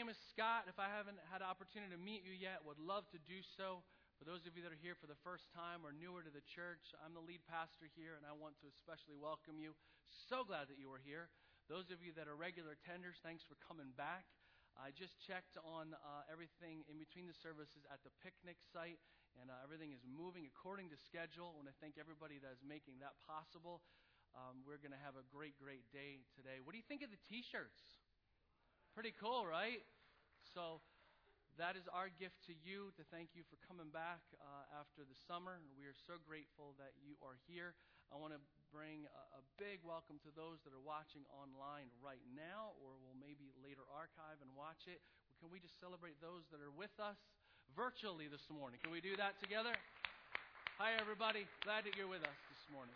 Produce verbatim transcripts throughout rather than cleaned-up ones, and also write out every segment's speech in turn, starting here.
is Scott. If I haven't had an opportunity to meet you yet, would love to do so. For those of you that are here for the first time or newer to the church, I'm the lead pastor here, and I want to especially welcome you. So glad that you are here. Those of you that are regular attenders, thanks for coming back. I just checked on uh, everything in between the services at the picnic site, and uh, everything is moving according to schedule. I want to thank everybody that is making that possible. Um, we're going to have a great, great day today. What do you think of the T-shirts? Pretty cool, right? So that is our gift to you, to thank you for coming back uh, after the summer. We are so grateful that you are here. I want to bring a, a big welcome to those that are watching online right now, or will maybe later archive and watch it. Can we just celebrate those that are with us virtually this morning? Can we do that together? Hi, everybody. Glad that you're with us this morning.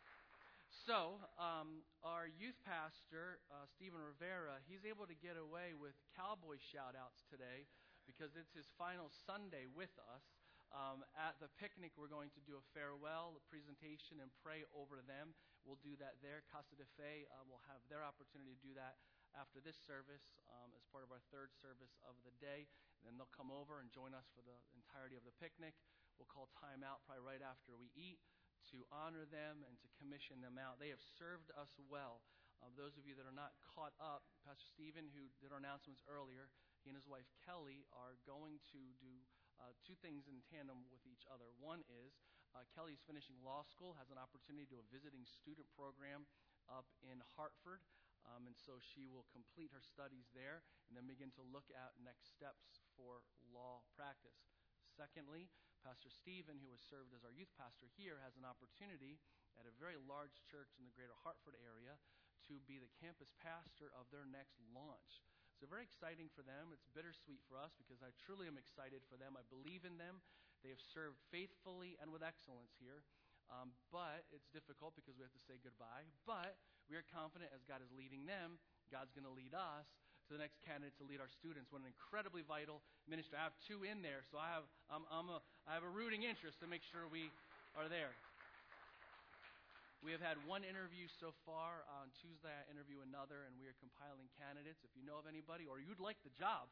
So, um, our youth pastor, uh, Stephen Rivera, he's able to get away with cowboy shout-outs today because it's his final Sunday with us. Um, at the picnic, we're going to do a farewell, a presentation, and pray over them. We'll do that there. Casa de Fe uh, will have their opportunity to do that after this service um, as part of our third service of the day. And then they'll come over and join us for the entirety of the picnic. We'll call time out probably right after we eat, to honor them and to commission them out. They have served us well. Uh, those of you that are not caught up, Pastor Stephen, who did our announcements earlier, he and his wife Kelly are going to do uh, two things in tandem with each other. One is uh, Kelly is finishing law school, has an opportunity to do a visiting student program up in Hartford. Um, and so she will complete her studies there and then begin to look at next steps for law practice. Secondly, Pastor Stephen, who has served as our youth pastor here, has an opportunity at a very large church in the greater Hartford area to be the campus pastor of their next launch. So very exciting for them. It's bittersweet for us because I truly am excited for them. I believe in them. They have served faithfully and with excellence here. Um, but it's difficult because we have to say goodbye. But we are confident as God is leading them, God's going to lead us to the next candidate to lead our students. What an incredibly vital ministry. I have two in there, so I have I'm, I'm a, I have a rooting interest to make sure we are there. We have had one interview so far. On Tuesday, I interview another, and we are compiling candidates. If you know of anybody or you'd like the job,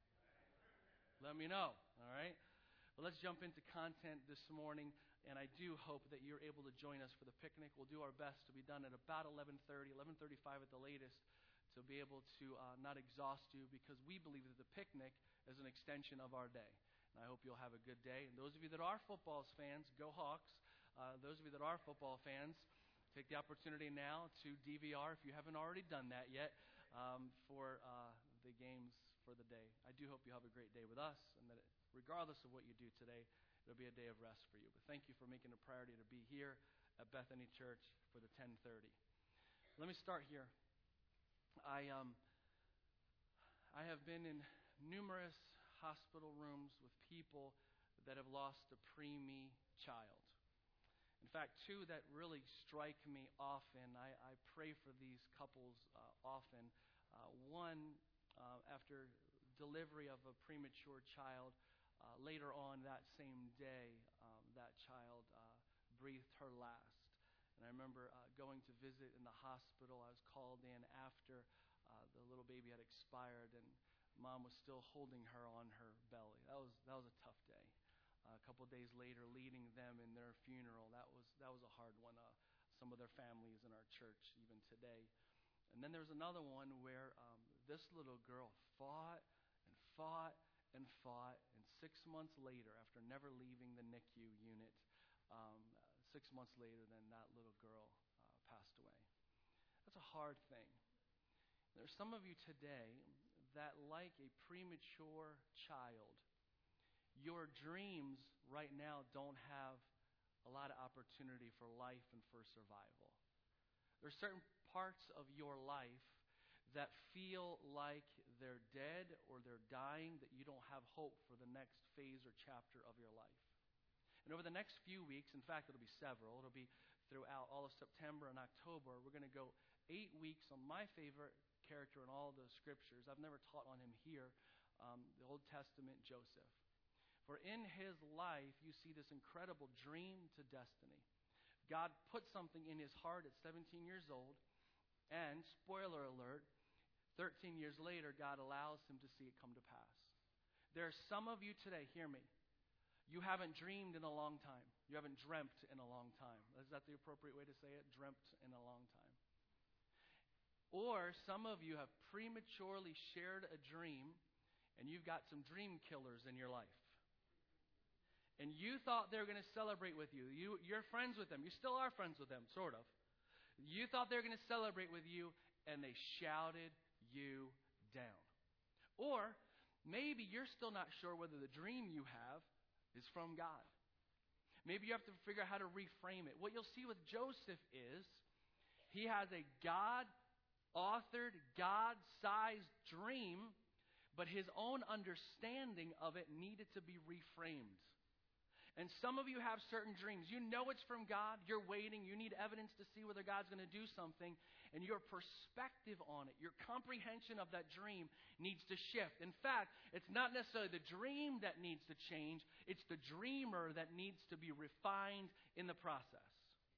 let me know. All right? Well, let's jump into content this morning, and I do hope that you're able to join us for the picnic. We'll do our best to be done at about eleven thirty, eleven thirty-five at the latest, to be able to uh, not exhaust you, because we believe that the picnic is an extension of our day. And I hope you'll have a good day. And those of you that are football fans, go Hawks. Uh, those of you that are football fans, take the opportunity now to D V R, if you haven't already done that yet, um, for uh, the games for the day. I do hope you have a great day with us, and that it, regardless of what you do today, it'll be a day of rest for you. But thank you for making a priority to be here at Bethany Church for the ten thirty. Let me start here. I um I have been in numerous hospital rooms with people that have lost a preemie child. In fact, two that really strike me often. I, I pray for these couples uh, often. Uh, one, uh, after delivery of a premature child, uh, later on that same day, um, that child uh, breathed her last. And I remember uh, going to visit in the hospital. I was called in after uh, the little baby had expired, and Mom was still holding her on her belly. That was that was a tough day. Uh, a couple of days later, leading them in their funeral, that was that was a hard one. Uh, some of their families in our church, even today. And then there was another one where um, this little girl fought and fought and fought, and six months later, after never leaving the N I C U unit, um, six months later, then that little girl uh, passed away. That's a hard thing. There's some of you today that, like a premature child, your dreams right now don't have a lot of opportunity for life and for survival. There are certain parts of your life that feel like they're dead or they're dying, that you don't have hope for the next phase or chapter of your life. And over the next few weeks, in fact, it'll be several. It'll be throughout all of September and October. We're going to go eight weeks on my favorite character in all the scriptures. I've never taught on him here, um, the Old Testament, Joseph. For in his life, you see this incredible dream to destiny. God put something in his heart at seventeen years old, and, spoiler alert, thirteen years later, God allows him to see it come to pass. There are some of you today, hear me, you haven't dreamed in a long time. You haven't dreamt in a long time. Is that the appropriate way to say it? Dreamt in a long time. Or some of you have prematurely shared a dream, and you've got some dream killers in your life. And you thought they were going to celebrate with you. you. You're friends with them. You still are friends with them, sort of. You thought they were going to celebrate with you, and they shouted you down. Or maybe you're still not sure whether the dream you have is from God. Maybe you have to figure out how to reframe it. What you'll see with Joseph is he has a God-authored, God-sized dream, but his own understanding of it needed to be reframed. And some of you have certain dreams. You know it's from God. You're waiting. You need evidence to see whether God's going to do something. And your perspective on it, your comprehension of that dream needs to shift. In fact, it's not necessarily the dream that needs to change. It's the dreamer that needs to be refined in the process.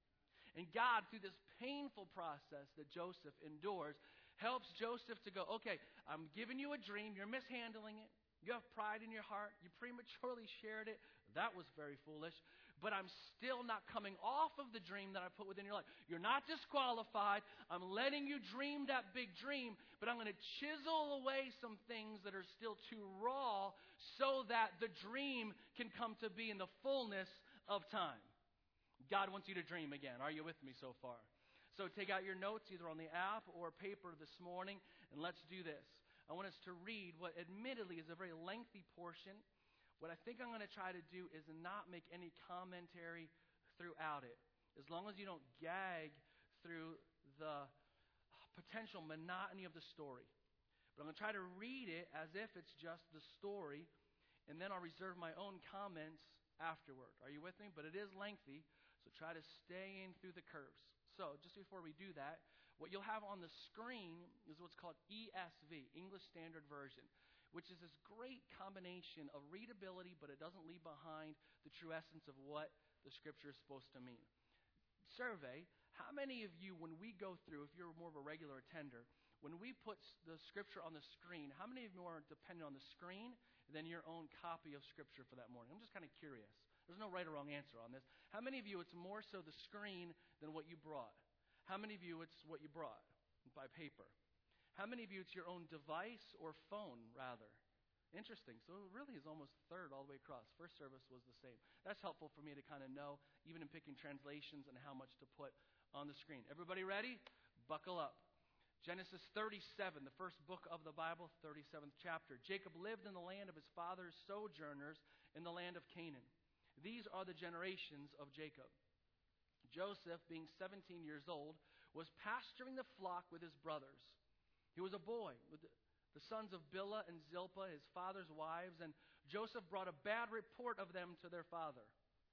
And God, through this painful process that Joseph endures, helps Joseph to go, okay, I'm giving you a dream. You're mishandling it. You have pride in your heart. You prematurely shared it. That was very foolish. But I'm still not coming off of the dream that I put within your life. You're not disqualified. I'm letting you dream that big dream, but I'm going to chisel away some things that are still too raw so that the dream can come to be in the fullness of time. God wants you to dream again. Are you with me so far? So take out your notes either on the app or paper this morning, and let's do this. I want us to read what admittedly is a very lengthy portion. What I think I'm going to try to do is not make any commentary throughout it. As long as you don't gag through the potential monotony of the story. But I'm going to try to read it as if it's just the story, and then I'll reserve my own comments afterward. Are you with me? But it is lengthy, so try to stay in through the curves. So just before we do that, what you'll have on the screen is what's called E S V, English Standard Version, which is this great combination of readability, but it doesn't leave behind the true essence of what the Scripture is supposed to mean. Survey, how many of you, when we go through, if you're more of a regular attender, when we put the Scripture on the screen, how many of you are dependent on the screen than your own copy of Scripture for that morning? I'm just kind of curious. There's no right or wrong answer on this. How many of you, it's more so the screen than what you brought? How many of you, it's what you brought by paper? How many of you, it's your own device or phone, rather? Interesting. So it really is almost third all the way across. First service was the same. That's helpful for me to kind of know, even in picking translations and how much to put on the screen. Everybody ready? Buckle up. Genesis thirty-seven, the first book of the Bible, thirty-seventh chapter. Jacob lived in the land of his father's sojourners in the land of Canaan. These are the generations of Jacob. Joseph, being seventeen years old, was pasturing the flock with his brothers. He was a boy with the sons of Bilhah and Zilpah, his father's wives, and Joseph brought a bad report of them to their father.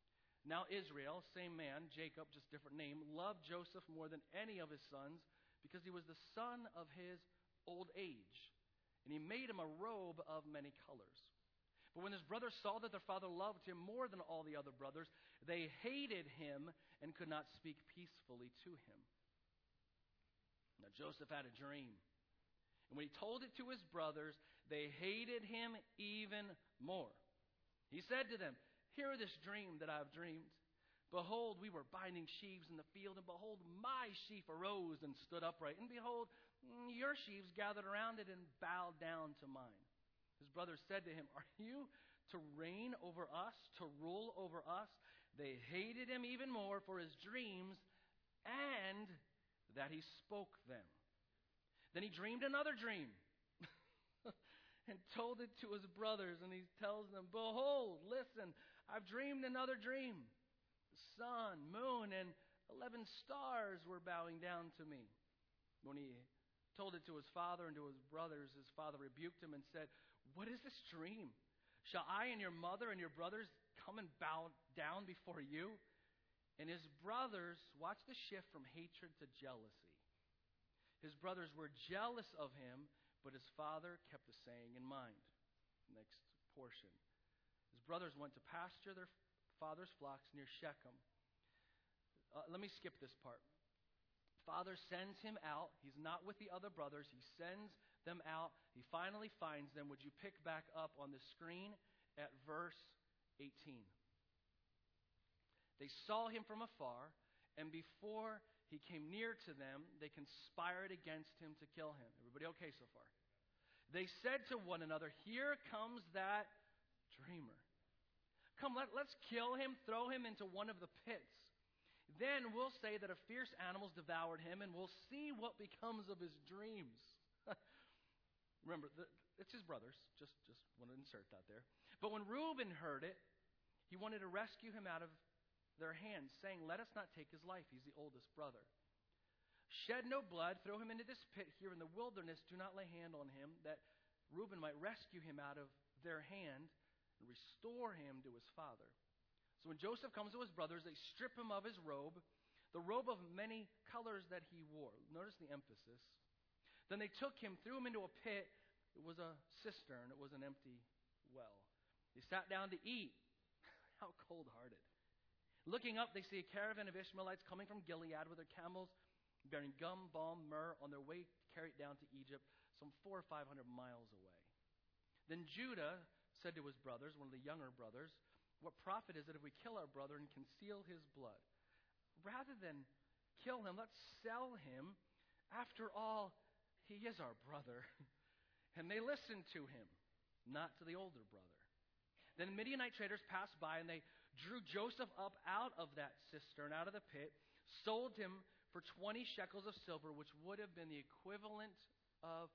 Now Israel, same man, Jacob, just different name, loved Joseph more than any of his sons because he was the son of his old age, and he made him a robe of many colors. But when his brothers saw that their father loved him more than all the other brothers, they hated him and could not speak peacefully to him. Now Joseph had a dream. And when he told it to his brothers, they hated him even more. He said to them, "Hear this dream that I have dreamed. Behold, we were binding sheaves in the field, and behold, my sheaf arose and stood upright. And behold, your sheaves gathered around it and bowed down to mine." His brothers said to him, "Are you to reign over us, to rule over us?" They hated him even more for his dreams and that he spoke them. Then he dreamed another dream and told it to his brothers, and he tells them, "Behold, listen, I've dreamed another dream. The sun, moon, and eleven stars were bowing down to me." When he told it to his father and to his brothers, his father rebuked him and said, "What is this dream? Shall I and your mother and your brothers come and bow down before you?" And his brothers, watch the shift from hatred to jealousy. His brothers were jealous of him, but his father kept the saying in mind. Next portion. His brothers went to pasture their father's flocks near Shechem. Uh, let me skip this part. Father sends him out. He's not with the other brothers. He sends them out. He finally finds them. Would you pick back up on the screen at verse eighteen? They saw him from afar, and before he came near to them, they conspired against him to kill him. Everybody okay so far? They said to one another, "Here comes that dreamer. Come, let, let's kill him, throw him into one of the pits. Then we'll say that a fierce animal's devoured him, and we'll see what becomes of his dreams." Remember, the, it's his brothers. Just, just want to insert that there. But when Reuben heard it, he wanted to rescue him out of their hands, saying, "Let us not take his life. He's the oldest brother. Shed no blood. Throw him into this pit here in the wilderness. Do not lay hand on him, that Reuben might rescue him out of their hand and restore him to his father." So when Joseph comes to his brothers, they strip him of his robe, the robe of many colors that he wore. Notice the emphasis. Then they took him, threw him into a pit. It was a cistern. It was an empty well. They sat down to eat. How cold-hearted. Looking up, they see a caravan of Ishmaelites coming from Gilead with their camels, bearing gum, balm, myrrh, on their way to carry it down to Egypt, some four or five hundred miles away. Then Judah said to his brothers, one of the younger brothers, "What profit is it if we kill our brother and conceal his blood? Rather than kill him, let's sell him. After all, he is our brother." And they listened to him, not to the older brother. Then Midianite traders passed by, and they drew Joseph up out of that cistern, out of the pit, sold him for twenty shekels of silver, which would have been the equivalent of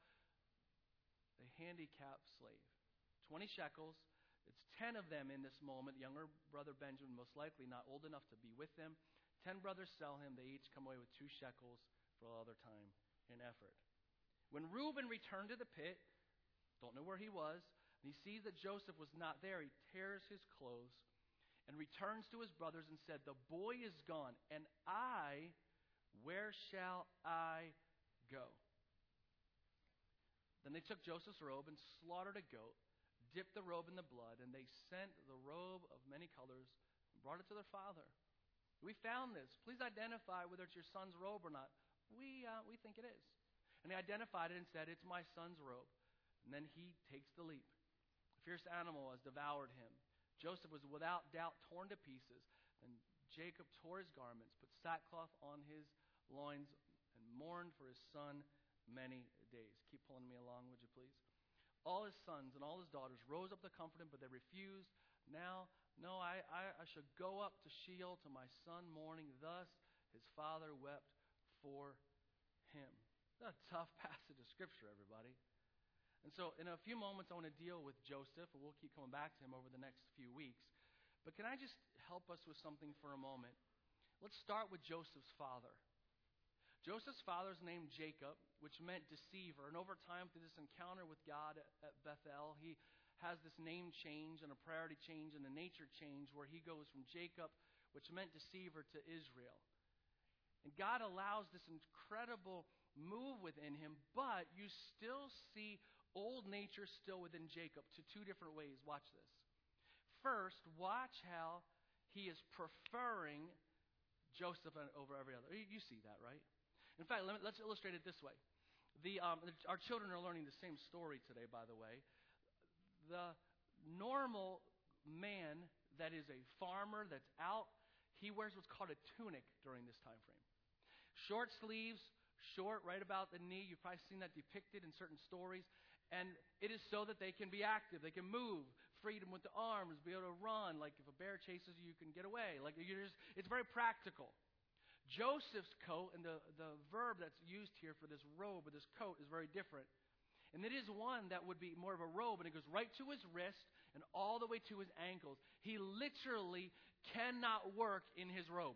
a handicapped slave. twenty shekels. It's ten of them in this moment. Younger brother Benjamin, most likely not old enough to be with them. Ten brothers sell him. They each come away with two shekels for all other time and effort. When Reuben returned to the pit, don't know where he was, and he sees that Joseph was not there, he tears his clothes and returns to his brothers and said, "The boy is gone, and I, where shall I go?" Then they took Joseph's robe and slaughtered a goat, dipped the robe in the blood, and they sent the robe of many colors and brought it to their father. "We found this. Please identify whether it's your son's robe or not." We, uh, we think it is. And they identified it and said, "It's my son's robe." And then he takes the leap. A fierce animal has devoured him. Joseph was without doubt torn to pieces. And Jacob tore his garments, put sackcloth on his loins, and mourned for his son many days. Keep pulling me along, would you please? All his sons and all his daughters rose up to comfort him, but they refused. "Now, no, I, I, I should go up to Sheol to my son mourning." Thus his father wept for him. That's a tough passage of Scripture, everybody. And so in a few moments, I want to deal with Joseph, and we'll keep coming back to him over the next few weeks. But can I just help us with something for a moment? Let's start with Joseph's father. Joseph's father's name Jacob, which meant deceiver. And over time, through this encounter with God at, at Bethel, he has this name change and a priority change and a nature change where he goes from Jacob, which meant deceiver, to Israel. And God allows this incredible move within him, but you still see old nature still within Jacob to two different ways. Watch this. First, watch how he is preferring Joseph over every other. You see that, right? In fact, let me, let's illustrate it this way. The, um, our children are learning the same story today, by the way. The normal man that is a farmer that's out, he wears what's called a tunic during this time frame. Short sleeves, short right about the knee. You've probably seen that depicted in certain stories. And it is so that they can be active. They can move. Freedom with the arms, be able to run. Like if a bear chases you, you can get away. Like you're just, it's very practical. Joseph's coat, and the, the verb that's used here for this robe or this coat is very different. And it is one that would be more of a robe, and it goes right to his wrist and all the way to his ankles. He literally cannot work in his robe.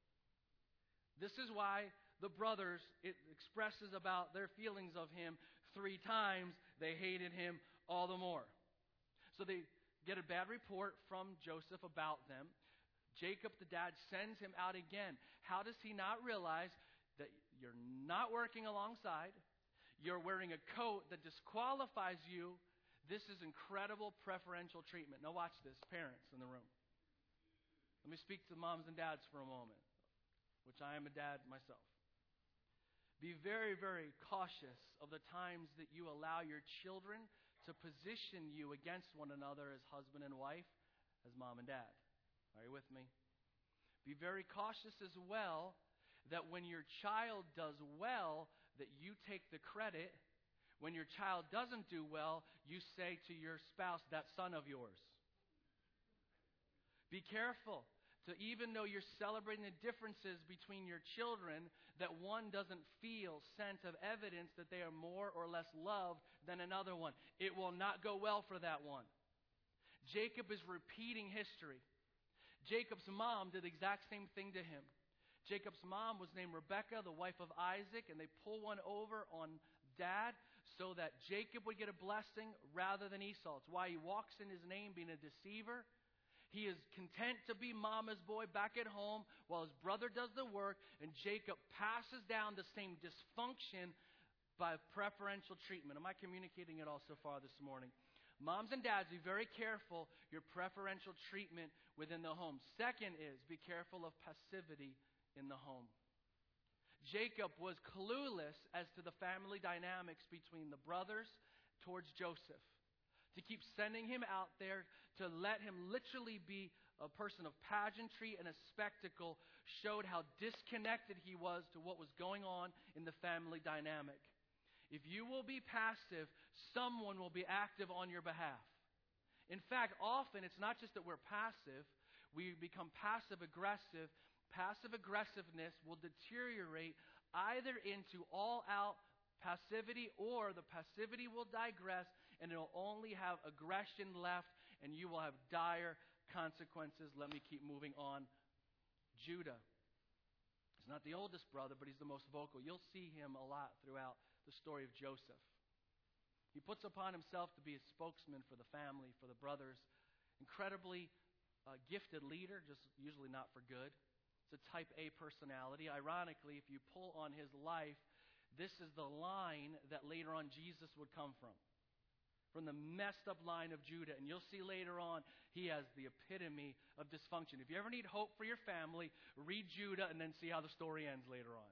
This is why the brothers, it expresses about their feelings of him three times. They hated him all the more. So they get a bad report from Joseph about them. Jacob, the dad, sends him out again. How does he not realize that you're not working alongside? You're wearing a coat that disqualifies you. This is incredible preferential treatment. Now watch this, parents in the room. Let me speak to moms and dads for a moment, which I am a dad myself. Be very, very cautious of the times that you allow your children to position you against one another as husband and wife, as mom and dad. Are you with me? Be very cautious as well that when your child does well, that you take the credit. When your child doesn't do well, you say to your spouse, that son of yours. Be careful to, even though you're celebrating the differences between your children, that one doesn't feel sense of evidence that they are more or less loved than another one. It will not go well for that one. Jacob is repeating history. Jacob's mom did the exact same thing to him. Jacob's mom was named Rebekah, the wife of Isaac, and they pull one over on dad so that Jacob would get a blessing rather than Esau. It's why he walks in his name being a deceiver. He is content to be mama's boy back at home while his brother does the work, and Jacob passes down the same dysfunction by preferential treatment. Am I communicating it all so far this morning? Moms and dads, be very careful your preferential treatment within the home. Second is, be careful of passivity in the home. Jacob was clueless as to the family dynamics between the brothers towards Joseph. To keep sending him out there, to let him literally be a person of pageantry and a spectacle, showed how disconnected he was to what was going on in the family dynamic. If you will be passive, someone will be active on your behalf. In fact, often it's not just that we're passive, we become passive aggressive. Passive aggressiveness will deteriorate either into all-out passivity, or the passivity will digress and it'll only have aggression left and you will have dire consequences. Let me keep moving on. Judah. He's not the oldest brother, but he's the most vocal. You'll see him a lot throughout the story of Joseph. He puts upon himself to be a spokesman for the family, for the brothers. Incredibly uh, gifted leader, just usually not for good. It's a type A personality. Ironically, if you pull on his life, this is the line that later on Jesus would come from. From the messed up line of Judah. And you'll see later on, he has the epitome of dysfunction. If you ever need hope for your family, read Judah and then see how the story ends later on.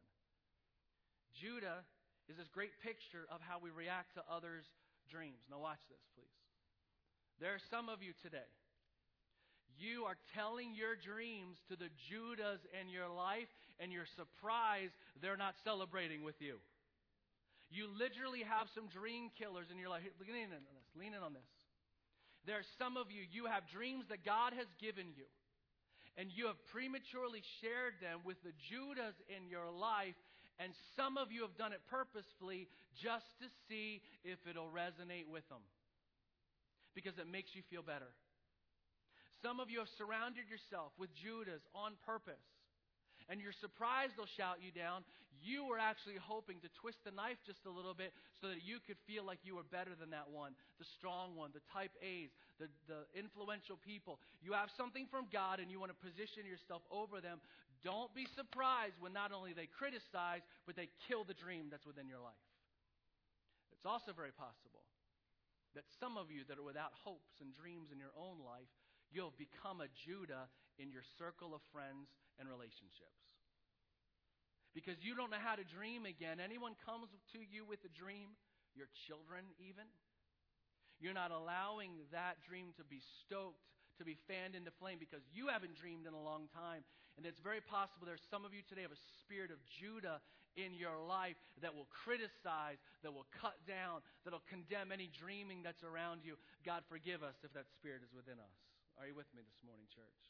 Judah is this great picture of how we react to others' dreams. Now watch this, please. There are some of you today. You are telling your dreams to the Judahs in your life, and you're surprised they're not celebrating with you. You literally have some dream killers in your life. Lean in on this. Lean in on this. There are some of you, you have dreams that God has given you, and you have prematurely shared them with the Judahs in your life, and some of you have done it purposefully just to see if it'll resonate with them, because it makes you feel better. Some of you have surrounded yourself with Judahs on purpose, and you're surprised they'll shout you down. You were actually hoping to twist the knife just a little bit so that you could feel like you were better than that one, the strong one, the type A's, the, the influential people. You have something from God and you want to position yourself over them. Don't be surprised when not only they criticize, but they kill the dream that's within your life. It's also very possible that some of you that are without hopes and dreams in your own life, you'll become a Judah in your circle of friends and relationships. Because you don't know how to dream again. Anyone comes to you with a dream, your children even, you're not allowing that dream to be stoked, to be fanned into flame, because you haven't dreamed in a long time. And it's very possible there's some of you today have a spirit of Judah in your life that will criticize, that will cut down, that will condemn any dreaming that's around you. God forgive us if that spirit is within us. Are you with me this morning, church?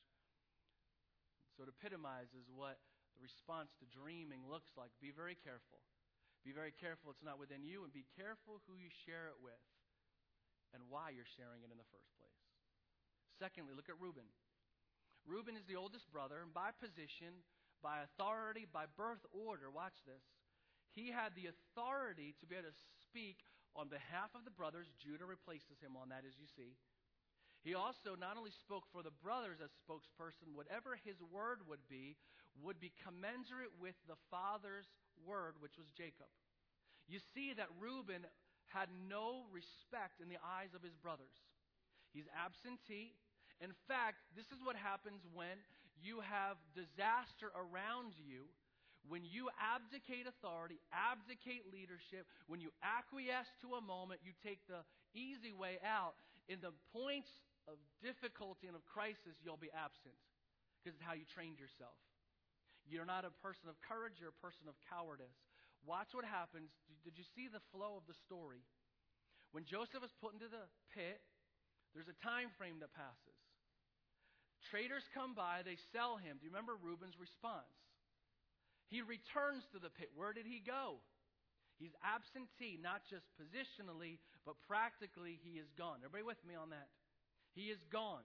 So it epitomizes what the response to dreaming looks like. Be very careful. Be very careful it's not within you, and be careful who you share it with and why you're sharing it in the first place. Secondly, look at Reuben. Reuben is the oldest brother, and by position, by authority, by birth order, watch this, he had the authority to be able to speak on behalf of the brothers. Judah replaces him on that, as you see. He also not only spoke for the brothers as spokesperson, whatever his word would be, would be commensurate with the father's word, which was Jacob. You see that Reuben had no respect in the eyes of his brothers. He's absentee. In fact, this is what happens when you have disaster around you, When you abdicate authority, abdicate leadership, when you acquiesce to a moment, you take the easy way out. In the points of difficulty and of crisis, you'll be absent because it's how you trained yourself. You're not a person of courage, you're a person of cowardice. Watch what happens. Did you see the flow of the story? When Joseph is put into the pit, there's a time frame that passes. Traders come by, they sell him. Do you remember Reuben's response? He returns to the pit. Where did he go? He's absentee, not just positionally, but practically he is gone. Everybody with me on that? He is gone.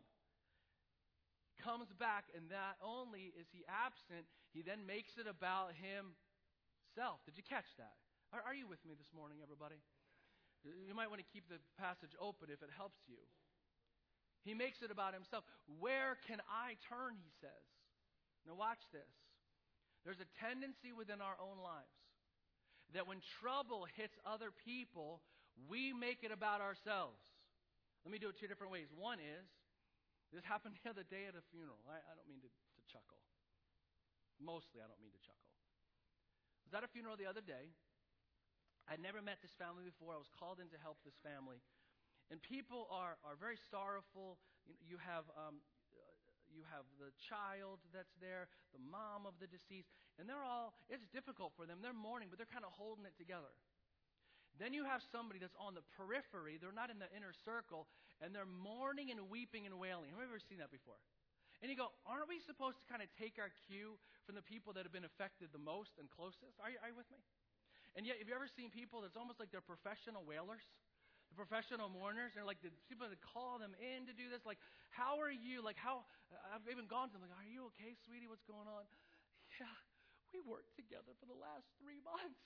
Comes back, and not only is he absent, he then makes it about himself. Did you catch that? Are, are you with me this morning, everybody? You might want to keep the passage open if it helps you. He makes it about himself. Where can I turn, he says. Now watch this. There's a tendency within our own lives that when trouble hits other people, we make it about ourselves. Let me do it two different ways. One is, this happened the other day at a funeral. I, I don't mean to, to chuckle. Mostly I don't mean to chuckle. I was at a funeral the other day. I'd never met this family before. I was called in to help this family. And people are, are very sorrowful. You, you have um, you have the child that's there, the mom of the deceased, and they're all, it's difficult for them. They're mourning, but they're kind of holding it together. Then you have somebody that's on the periphery. They're not in the inner circle, and they're mourning and weeping and wailing. Have you ever seen that before? And you go, aren't we supposed to kind of take our cue from the people that have been affected the most and closest? Are you, are you with me? And yet, have you ever seen people that's almost like they're professional wailers? The professional mourners? They're like the people that call them in to do this. Like, how are you? Like, how? I've even gone to them, like, are you okay, sweetie? What's going on? Yeah, we worked together for the last three months.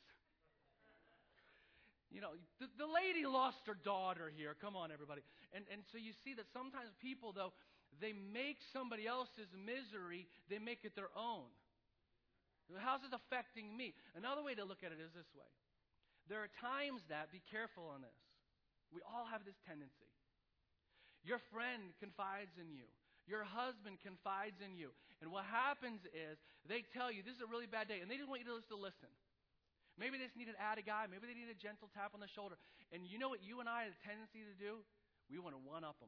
You know, the, the lady lost her daughter here. Come on, everybody. And, and so you see that sometimes people, though, they make somebody else's misery, they make it their own. How's it affecting me? Another way to look at it is this way. There are times that, be careful on this, we all have this tendency. Your friend confides in you. Your husband confides in you. And what happens is they tell you, this is a really bad day, and they just want you to just to listen. Maybe they just need an add a guy. Maybe they need a gentle tap on the shoulder. And you know what you and I have a tendency to do? We want to one-up them.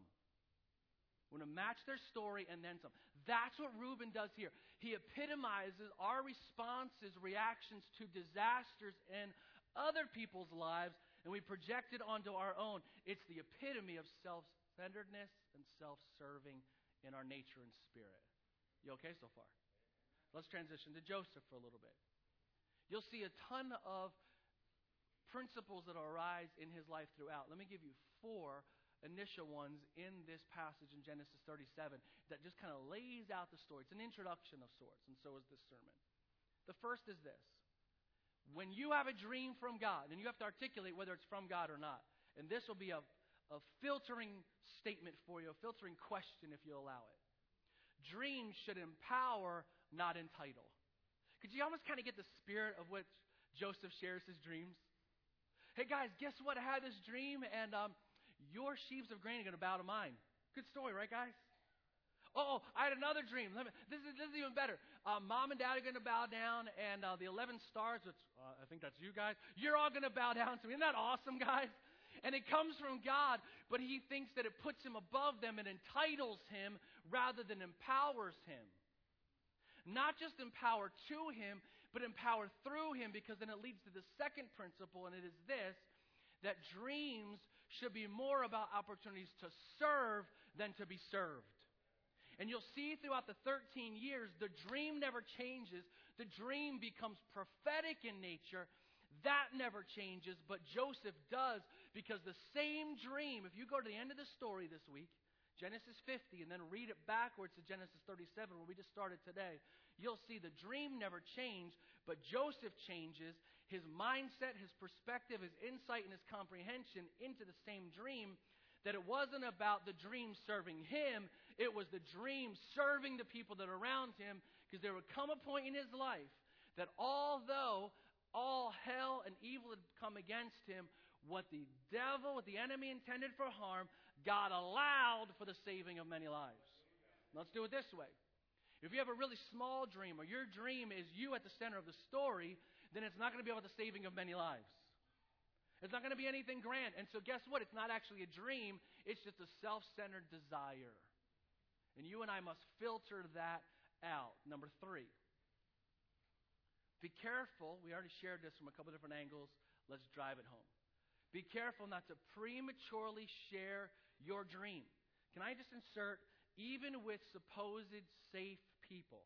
We want to match their story and then some. That's what Reuben does here. He epitomizes our responses, reactions to disasters in other people's lives, and we project it onto our own. It's the epitome of self-centeredness and self-serving in our nature and spirit. You okay so far? Let's transition to Joseph for a little bit. You'll see a ton of principles that arise in his life throughout. Let me give you four initial ones in this passage in Genesis thirty-seven that just kind of lays out the story. It's an introduction of sorts, and so is this sermon. The first is this. When you have a dream from God, and you have to articulate whether it's from God or not, and this will be a, a filtering statement for you, a filtering question if you allow it. Dreams should empower, not entitle. Could you almost kind of get the spirit of what Joseph shares his dreams? Hey guys, guess what? I had this dream, and um, your sheaves of grain are going to bow to mine. Good story, right, guys? Oh, I had another dream. Let me, this, is, this is even better. Uh, Mom and Dad are going to bow down, and uh, the eleven stars, which uh, I think that's you guys, you're all going to bow down to me. Isn't that awesome, guys? And it comes from God, but he thinks that it puts him above them and entitles him rather than empowers him. Not just empower to him, but empower through him, because then it leads to the second principle, and it is this, that dreams should be more about opportunities to serve than to be served. And you'll see throughout the thirteen years, the dream never changes. The dream becomes prophetic in nature. That never changes, but Joseph does, because the same dream, if you go to the end of the story this week, Genesis fifty, and then read it backwards to Genesis thirty-seven, where we just started today, you'll see the dream never changed, but Joseph changes his mindset, his perspective, his insight, and his comprehension into the same dream, that it wasn't about the dream serving him, it was the dream serving the people that are around him, because there would come a point in his life that although all hell and evil had come against him, what the devil, what the enemy intended for harm, God allowed for the saving of many lives. Let's do it this way. If you have a really small dream, or your dream is you at the center of the story, then it's not going to be about the saving of many lives. It's not going to be anything grand. And so guess what? It's not actually a dream. It's just a self-centered desire. And you and I must filter that out. Number three. Be careful. We already shared this from a couple different angles. Let's drive it home. Be careful not to prematurely share your dream. Can I just insert, even with supposed safe people,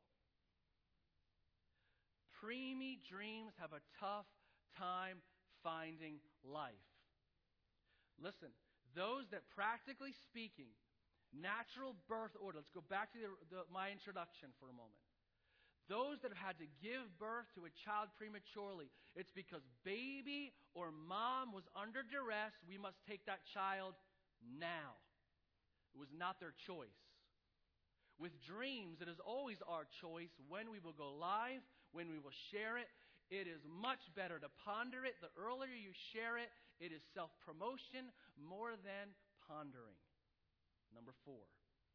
preemie dreams have a tough time finding life. Listen, those that practically speaking, natural birth order, let's go back to the, the, my introduction for a moment. Those that have had to give birth to a child prematurely, it's because baby or mom was under duress. We must take that child now. It was not their choice. With dreams, it is always our choice when we will go live, when we will share it. It is much better to ponder it. The earlier you share it, it is self-promotion more than pondering. Number four.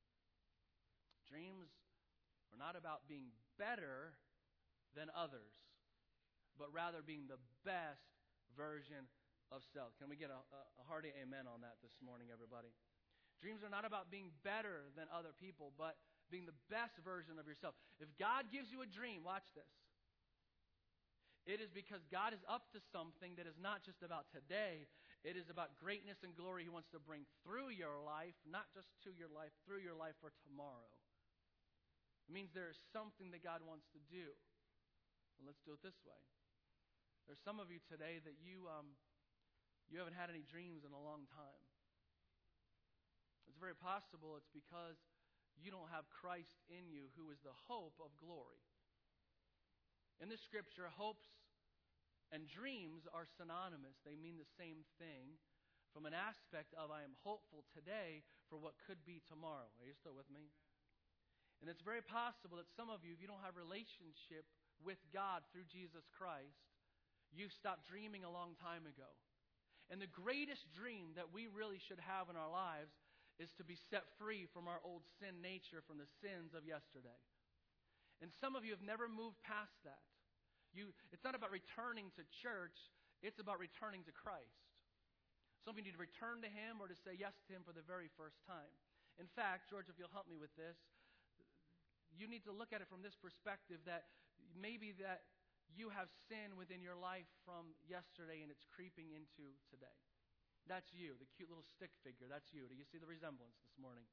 Dreams are not about being better than others, but rather being the best version of self. Can we get a, a hearty amen on that this morning, everybody? Dreams are not about being better than other people, but being the best version of yourself. If God gives you a dream, watch this. It is because God is up to something that is not just about today. It is about greatness and glory He wants to bring through your life, not just to your life, through your life for tomorrow. It means there is something that God wants to do. Well, let's do it this way. There's some of you today that you um, you haven't had any dreams in a long time. It's very possible it's because you don't have Christ in you, who is the hope of glory. In the scripture, hopes and dreams are synonymous. They mean the same thing from an aspect of I am hopeful today for what could be tomorrow. Are you still with me? And it's very possible that some of you, if you don't have a relationship with God through Jesus Christ, you've stopped dreaming a long time ago. And the greatest dream that we really should have in our lives is to be set free from our old sin nature, from the sins of yesterday. And some of you have never moved past that. You, it's not about returning to church, it's about returning to Christ. Some of you need to return to Him or to say yes to Him for the very first time. In fact, George, if you'll help me with this, you need to look at it from this perspective that maybe that you have sin within your life from yesterday and it's creeping into today. That's you, the cute little stick figure. That's you. Do you see the resemblance this morning?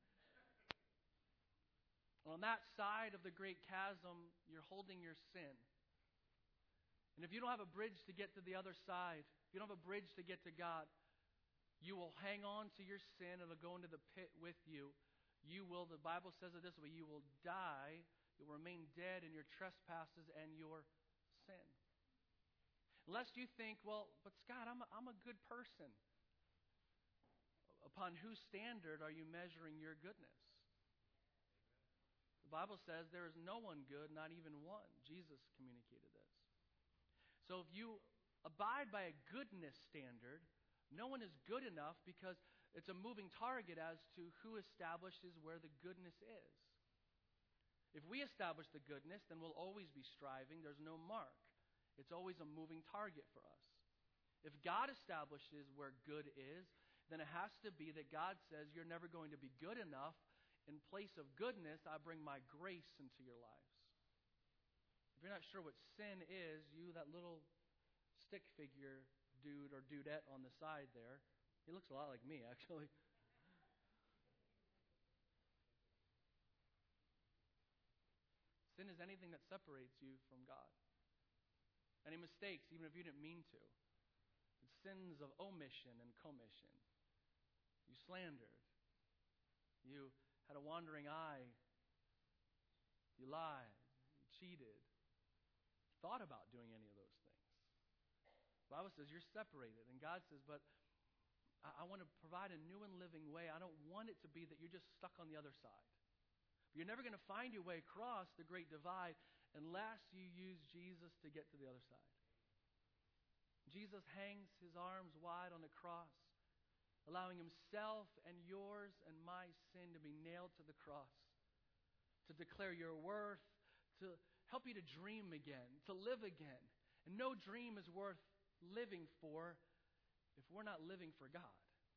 On that side of the great chasm, you're holding your sin. And if you don't have a bridge to get to the other side, if you don't have a bridge to get to God, you will hang on to your sin. It'll go into the pit with you. You will, the Bible says it this way, you will die, you'll remain dead in your trespasses and your sin. Lest you think, well, but Scott, I'm a, I'm a good person. Upon whose standard are you measuring your goodness? The Bible says there is no one good, not even one. Jesus communicated this. So if you abide by a goodness standard, no one is good enough because it's a moving target as to who establishes where the goodness is. If we establish the goodness, then we'll always be striving. There's no mark. It's always a moving target for us. If God establishes where good is, then it has to be that God says you're never going to be good enough. In place of goodness, I bring my grace into your lives. If you're not sure what sin is, you, that little stick figure dude or dudette on the side there, he looks a lot like me, actually. Sin is anything that separates you from God. Any mistakes, even if you didn't mean to. It's sins of omission and commission. You slandered. You had a wandering eye. You lied. You cheated. Thought about doing any of those things. The Bible says you're separated. And God says, but I, I want to provide a new and living way. I don't want it to be that you're just stuck on the other side. You're never going to find your way across the great divide unless you use Jesus to get to the other side. Jesus hangs his arms wide on the cross, allowing himself and yours and my sin to be nailed to the cross, to declare your worth, to help you to dream again, to live again. And no dream is worth living for if we're not living for God.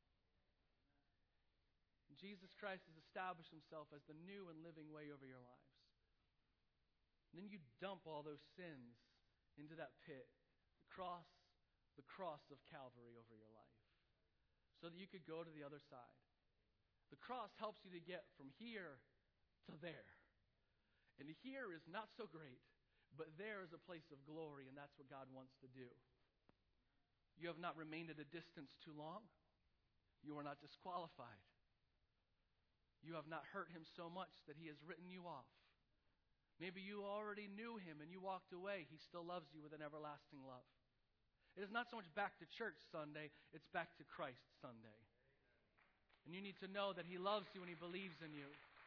Jesus Christ has established himself as the new and living way over your lives. And then you dump all those sins into that pit, the cross, the cross of Calvary over your life, so that you could go to the other side. The cross helps you to get from here to there. And here is not so great, but there is a place of glory, and that's what God wants to do. You have not remained at a distance too long. You are not disqualified. You have not hurt him so much that he has written you off. Maybe you already knew him and you walked away. He still loves you with an everlasting love. It is not so much back to church Sunday, it's back to Christ Sunday. And you need to know that he loves you and he believes in you.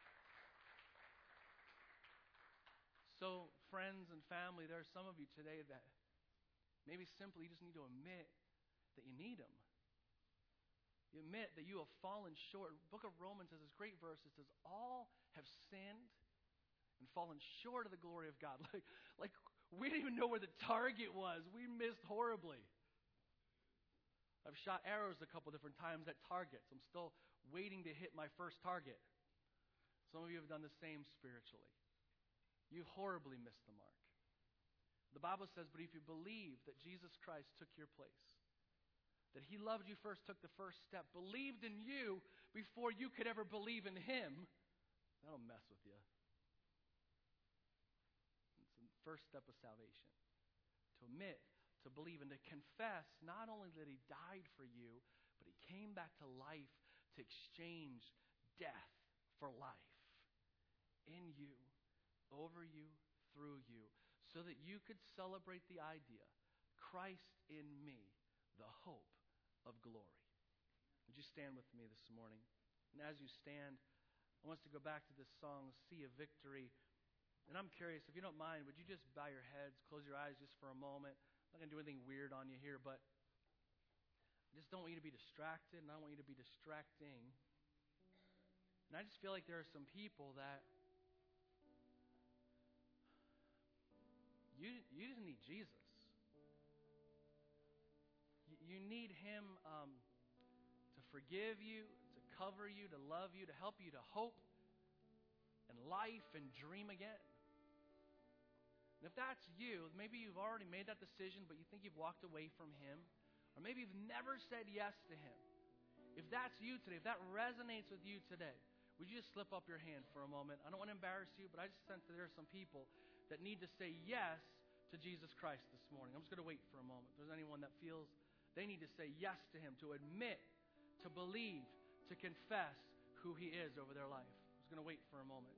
So, friends and family, there are some of you today that maybe simply you just need to admit that you need him. You admit that you have fallen short. The book of Romans has this great verse. It says, all have sinned and fallen short of the glory of God. Like, like we didn't even know where the target was. We missed horribly. I've shot arrows a couple different times at targets. I'm still waiting to hit my first target. Some of you have done the same spiritually. You horribly missed the mark. The Bible says, but if you believe that Jesus Christ took your place, that he loved you first, took the first step, believed in you before you could ever believe in him, that'll mess with you. It's the first step of salvation. To admit, to believe, and to confess not only that he died for you, but he came back to life to exchange death for life in you, over you, through you, so that you could celebrate the idea, Christ in me, the hope of glory. Would you stand with me this morning? And as you stand, I want us to go back to this song, Sea of Victory. And I'm curious, if you don't mind, would you just bow your heads, close your eyes just for a moment? I'm not going to do anything weird on you here, but I just don't want you to be distracted, and I don't want you to be distracting. And I just feel like there are some people that you, you just need Jesus. You need him um, to forgive you, to cover you, to love you, to help you to hope and life and dream again. And if that's you, maybe you've already made that decision, but you think you've walked away from him, or maybe you've never said yes to him. If that's you today, if that resonates with you today, would you just slip up your hand for a moment? I don't want to embarrass you, but I just sense that there are some people that need to say yes to Jesus Christ this morning. I'm just going to wait for a moment. If there's anyone that feels they need to say yes to him, to admit, to believe, to confess who he is over their life. I'm just going to wait for a moment.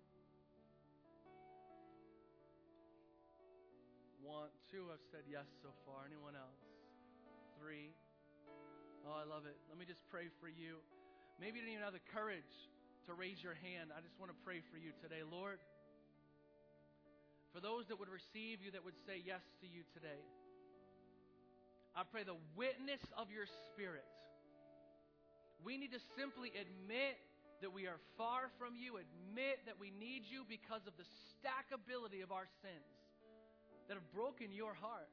One, two have said yes so far. Anyone else? Three. Oh, I love it. Let me just pray for you. Maybe you didn't even have the courage to raise your hand. I just want to pray for you today. Lord, for those that would receive you, that would say yes to you today, I pray the witness of your Spirit. We need to simply admit that we are far from you, admit that we need you because of the stackability of our sins that have broken your heart.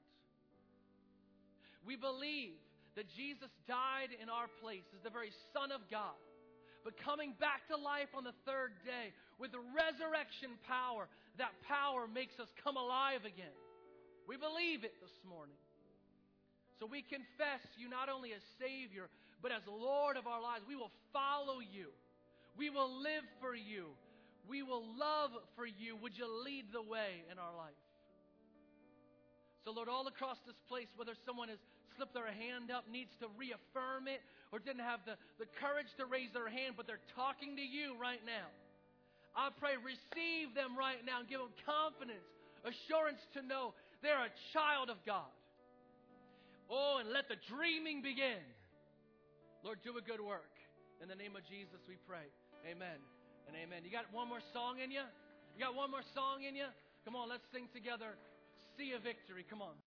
We believe that Jesus died in our place as the very Son of God, but coming back to life on the third day with the resurrection power. That power makes us come alive again. We believe it this morning. So we confess you not only as Savior, but as Lord of our lives. We will follow you. We will live for you. We will love for you. Would you lead the way in our life? So Lord, all across this place, whether someone has slipped their hand up, needs to reaffirm it, or didn't have the, the courage to raise their hand, but they're talking to you right now, I pray receive them right now and give them confidence, assurance to know they're a child of God. Oh, and let the dreaming begin. Lord, do a good work. In the name of Jesus, we pray. Amen and amen. You got one more song in you? You got one more song in you? Come on, let's sing together. Sea of Victory. Come on.